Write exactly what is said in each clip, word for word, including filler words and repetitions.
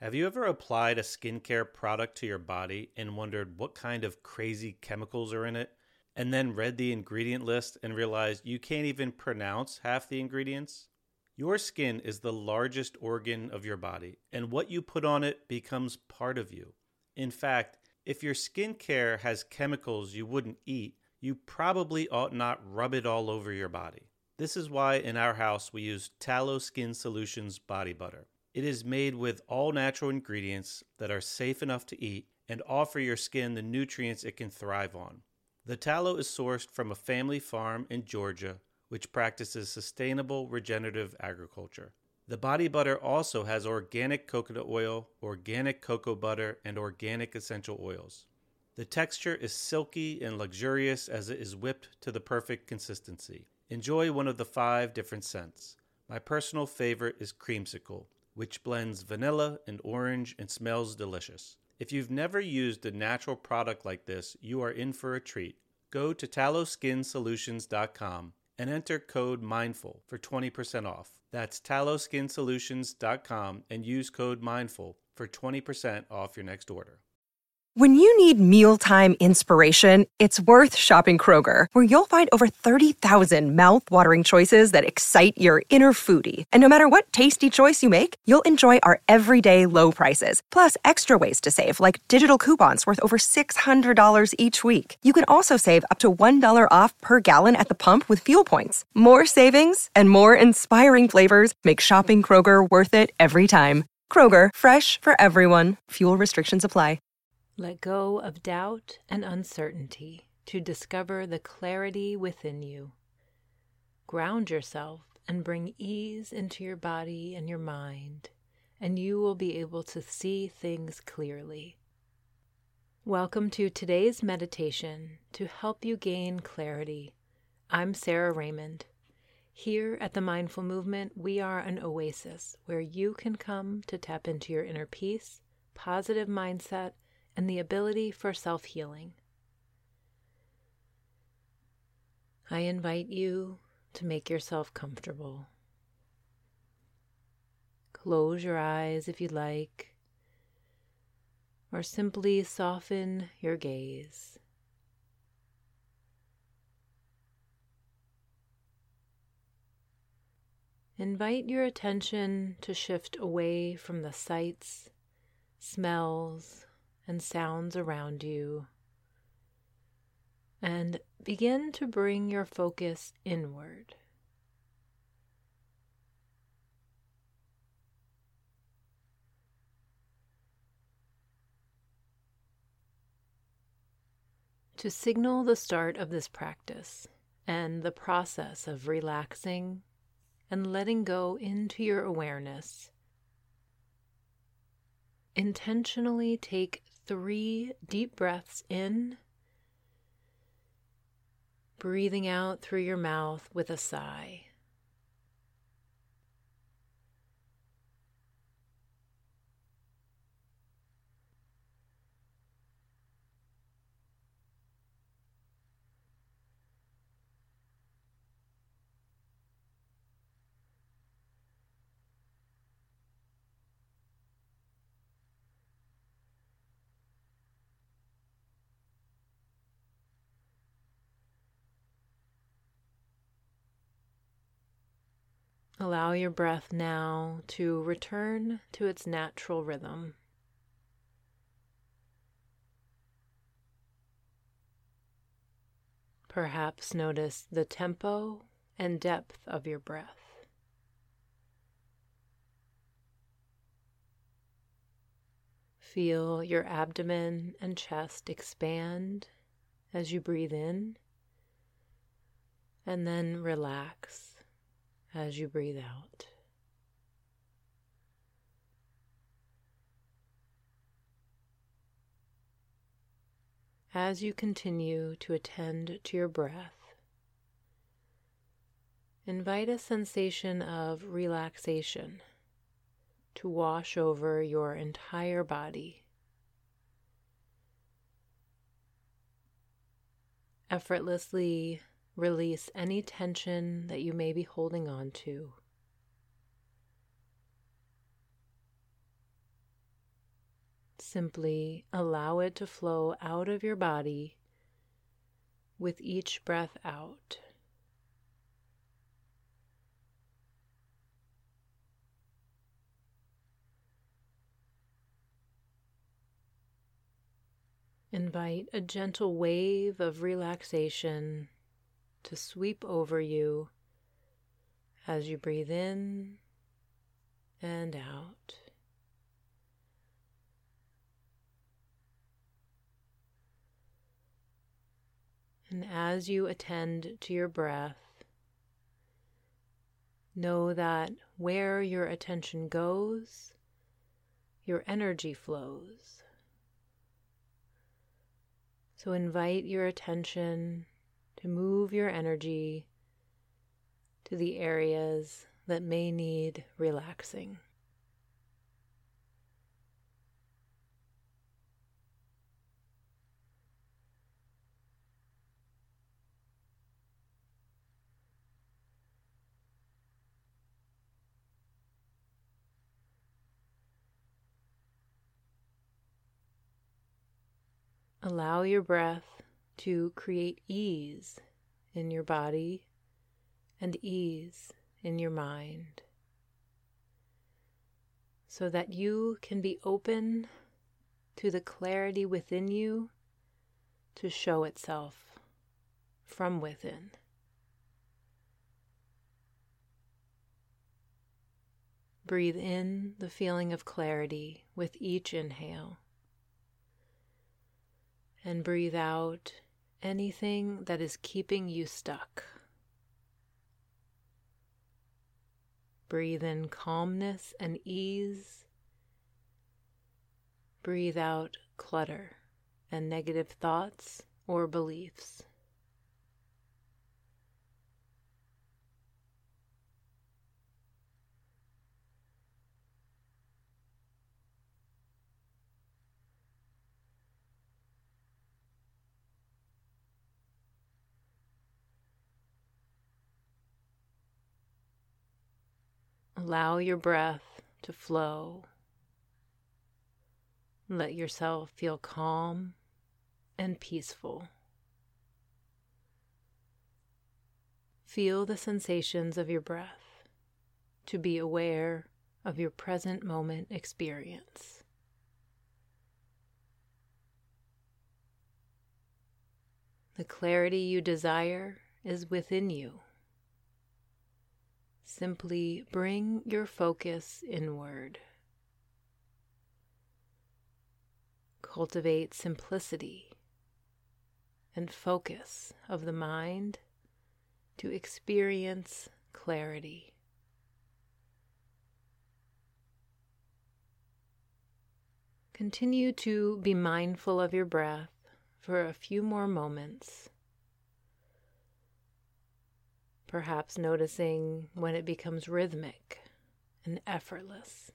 Have you ever applied a skincare product to your body and wondered what kind of crazy chemicals are in it, and then read the ingredient list and realized you can't even pronounce half the ingredients? Your skin is the largest organ of your body, and what you put on it becomes part of you. In fact, if your skincare has chemicals you wouldn't eat, you probably ought not rub it all over your body. This is why in our house we use Tallow Skin Solutions body butter. It is made with all natural ingredients that are safe enough to eat and offer your skin the nutrients it can thrive on. The tallow is sourced from a family farm in Georgia, which practices sustainable regenerative agriculture. The body butter also has organic coconut oil, organic cocoa butter, and organic essential oils. The texture is silky and luxurious as it is whipped to the perfect consistency. Enjoy one of the five different scents. My personal favorite is Creamsicle, which blends vanilla and orange and smells delicious. If you've never used a natural product like this, you are in for a treat. Go to tallow skin solutions dot com and enter code MINDFUL for twenty percent off. That's tallow skin solutions dot com and use code MINDFUL for twenty percent off your next order. When you need mealtime inspiration, it's worth shopping Kroger, where you'll find over thirty thousand mouth-watering choices that excite your inner foodie. And no matter what tasty choice you make, you'll enjoy our everyday low prices, plus extra ways to save, like digital coupons worth over six hundred dollars each week. You can also save up to one dollar off per gallon at the pump with fuel points. More savings and more inspiring flavors make shopping Kroger worth it every time. Kroger, fresh for everyone. Fuel restrictions apply. Let go of doubt and uncertainty to discover the clarity within you. Ground yourself and bring ease into your body and your mind, and you will be able to see things clearly. Welcome to today's meditation to help you gain clarity. I'm Sarah Raymond. Here at the Mindful Movement, we are an oasis where you can come to tap into your inner peace, positive mindset, and the ability for self-healing. I invite you to make yourself comfortable. Close your eyes if you like, or simply soften your gaze. Invite your attention to shift away from the sights, smells, and sounds around you, and begin to bring your focus inward. To signal the start of this practice and the process of relaxing and letting go into your awareness, intentionally take three deep breaths in, breathing out through your mouth with a sigh. Allow your breath now to return to its natural rhythm. Perhaps notice the tempo and depth of your breath. Feel your abdomen and chest expand as you breathe in, and then relax as you breathe out. As you continue to attend to your breath, invite a sensation of relaxation to wash over your entire body. Effortlessly release any tension that you may be holding on to. Simply allow it to flow out of your body with each breath out. Invite a gentle wave of relaxation to sweep over you as you breathe in and out. And as you attend to your breath, know that where your attention goes, your energy flows. So invite your attention to move your energy to the areas that may need relaxing. Allow your breath to create ease in your body and ease in your mind, so that you can be open to the clarity within you to show itself from within. Breathe in the feeling of clarity with each inhale. And breathe out anything that is keeping you stuck. Breathe in calmness and ease. Breathe out clutter and negative thoughts or beliefs. Allow your breath to flow. Let yourself feel calm and peaceful. Feel the sensations of your breath to be aware of your present moment experience. The clarity you desire is within you. Simply bring your focus inward. Cultivate simplicity and focus of the mind to experience clarity. Continue to be mindful of your breath for a few more moments. Perhaps noticing when it becomes rhythmic and effortless.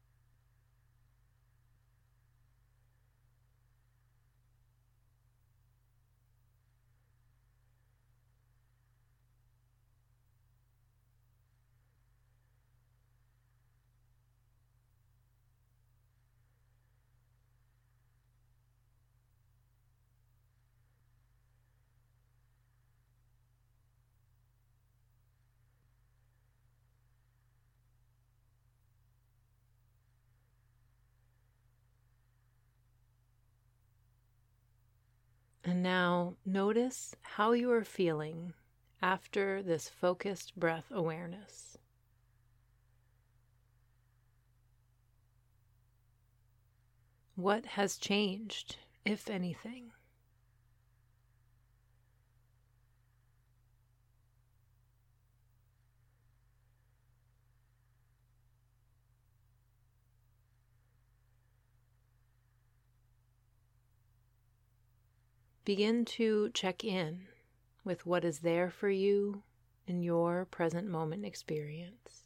And now notice how you are feeling after this focused breath awareness. What has changed, if anything? Begin to check in with what is there for you in your present moment experience.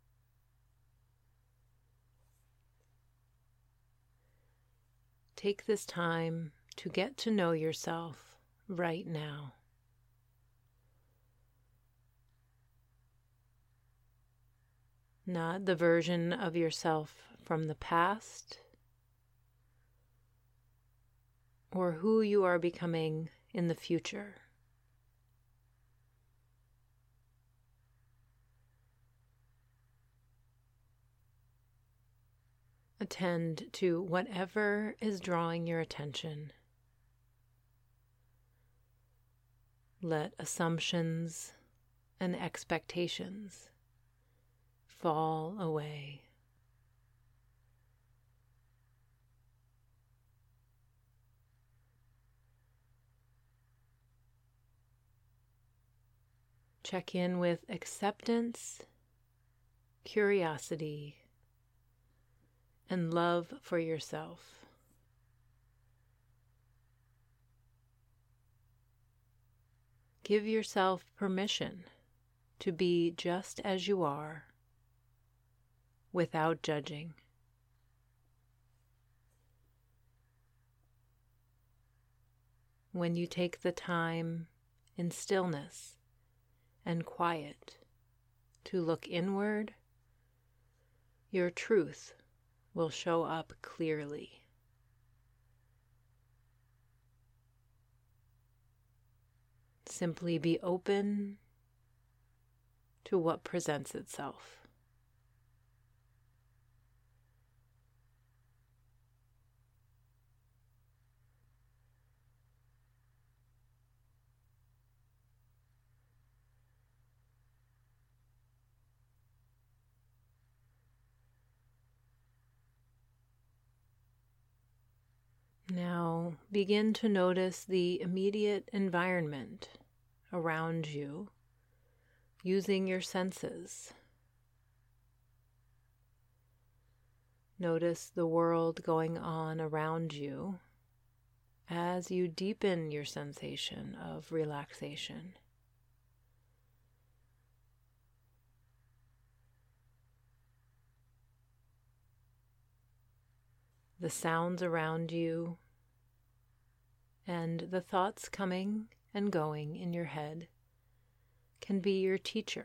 Take this time to get to know yourself right now. Not the version of yourself from the past, or who you are becoming in the future. Attend to whatever is drawing your attention. Let assumptions and expectations fall away. Check in with acceptance, curiosity, and love for yourself. Give yourself permission to be just as you are, without judging. When you take the time in stillness and quiet to look inward, your truth will show up clearly. Simply be open to what presents itself. Now begin to notice the immediate environment around you using your senses. Notice the world going on around you as you deepen your sensation of relaxation. The sounds around you and the thoughts coming and going in your head can be your teacher.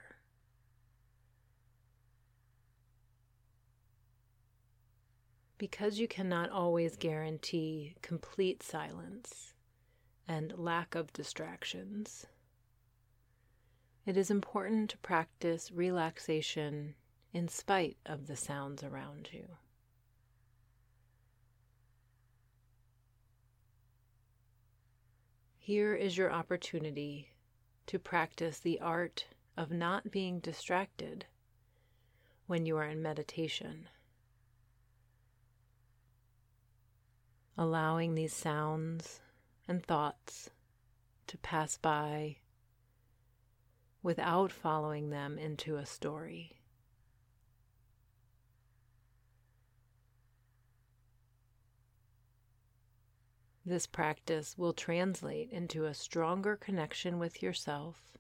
Because you cannot always guarantee complete silence and lack of distractions, it is important to practice relaxation in spite of the sounds around you. Here is your opportunity to practice the art of not being distracted when you are in meditation. Allowing these sounds and thoughts to pass by without following them into a story. This practice will translate into a stronger connection with yourself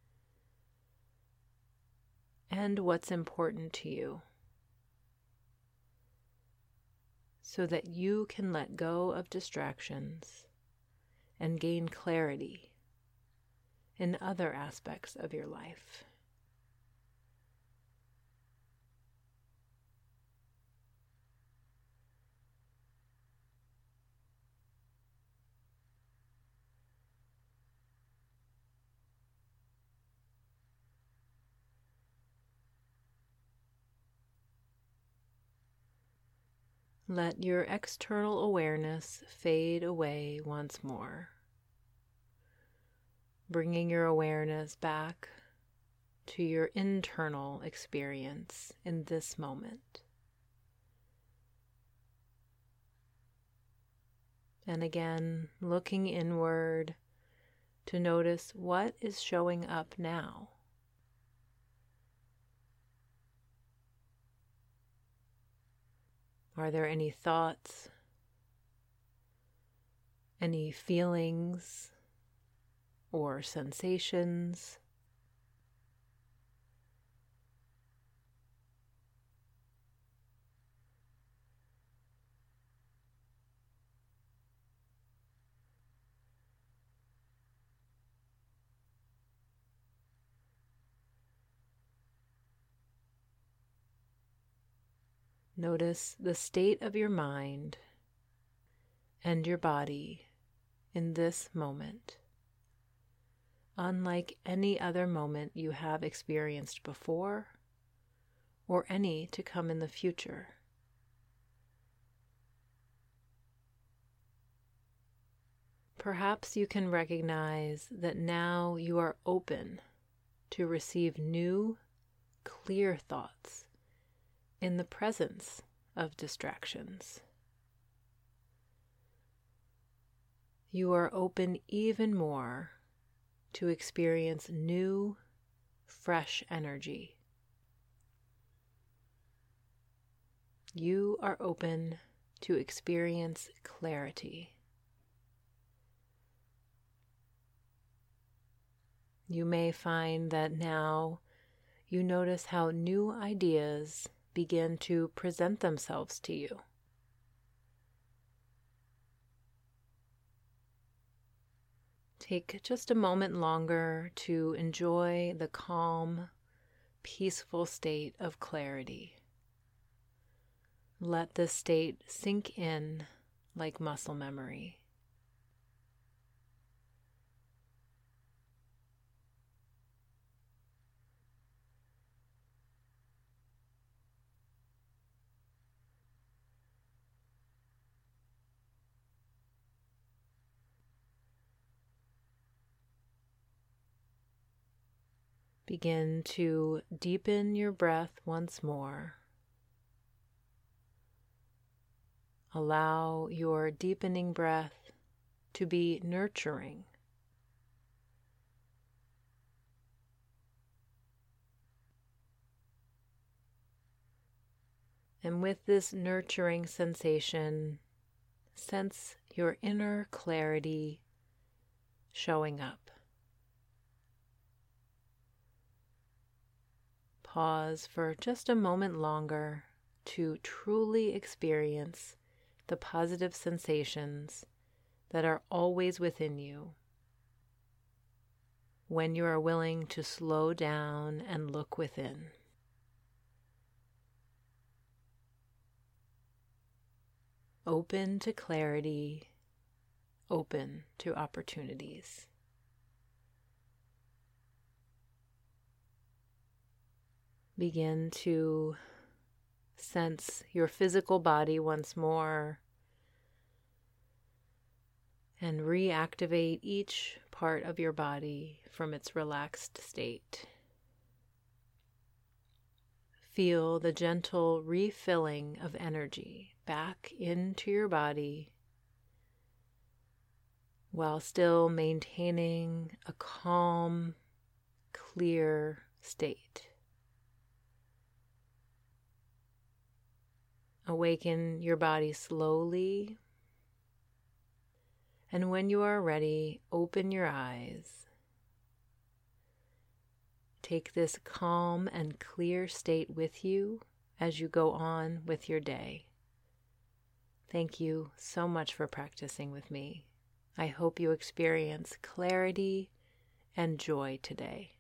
and what's important to you, so that you can let go of distractions and gain clarity in other aspects of your life. Let your external awareness fade away once more, bringing your awareness back to your internal experience in this moment. And again, looking inward to notice what is showing up now. Are there any thoughts, any feelings or sensations? Notice the state of your mind and your body in this moment, unlike any other moment you have experienced before or any to come in the future. Perhaps you can recognize that now you are open to receive new, clear thoughts in the presence of distractions. You are open even more to experience new, fresh energy. You are open to experience clarity. You may find that now you notice how new ideas begin to present themselves to you. Take just a moment longer to enjoy the calm, peaceful state of clarity. Let this state sink in like muscle memory. Begin to deepen your breath once more. Allow your deepening breath to be nurturing. And with this nurturing sensation, sense your inner clarity showing up. Pause for just a moment longer to truly experience the positive sensations that are always within you. When you are willing to slow down and look within. Open to clarity, open to opportunities. Begin to sense your physical body once more and reactivate each part of your body from its relaxed state. Feel the gentle refilling of energy back into your body while still maintaining a calm, clear state. Awaken your body slowly, and when you are ready, open your eyes. Take this calm and clear state with you as you go on with your day. Thank you so much for practicing with me. I hope you experience clarity and joy today.